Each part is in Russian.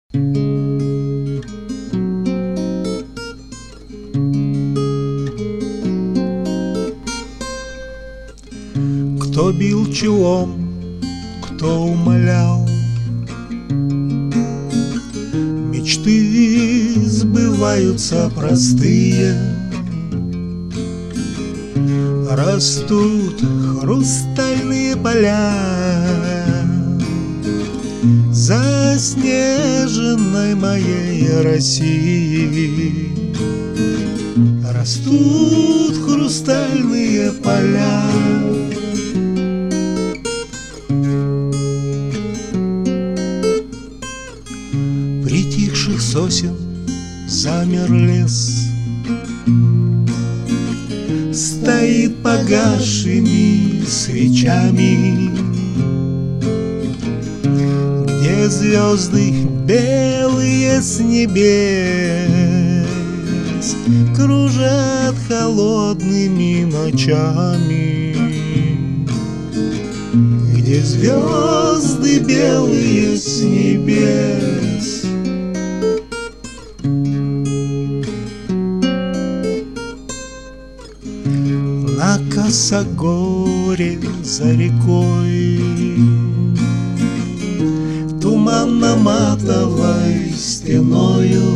Кто бил челом, кто умолял, мечты сбываются простые. Растут хрустальные поля заснеженной моей России. Растут хрустальные поля. Притихших сосен замер лес, стоит погасшими свечами, где звезды белые с небес кружат холодными ночами, где звезды белые с небес. На косогоре за рекой, туманно-матовой стеною,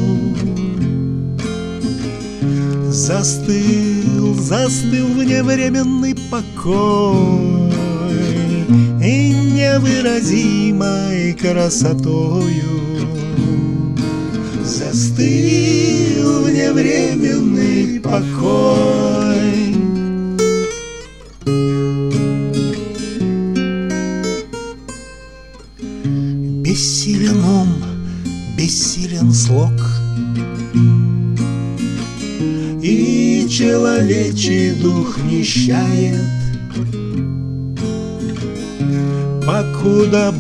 застыл вневременный покой и невыразимой красотою. Застыл вневременный покой. Бессилен ум, бессилен слог, и человечий дух нищает, покуда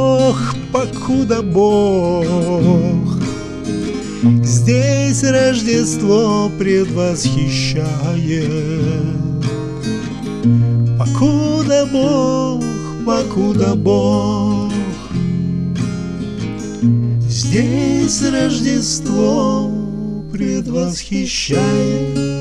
Бог здесь Рождество предвосхищает. Покуда Бог здесь Рождество предвосхищает.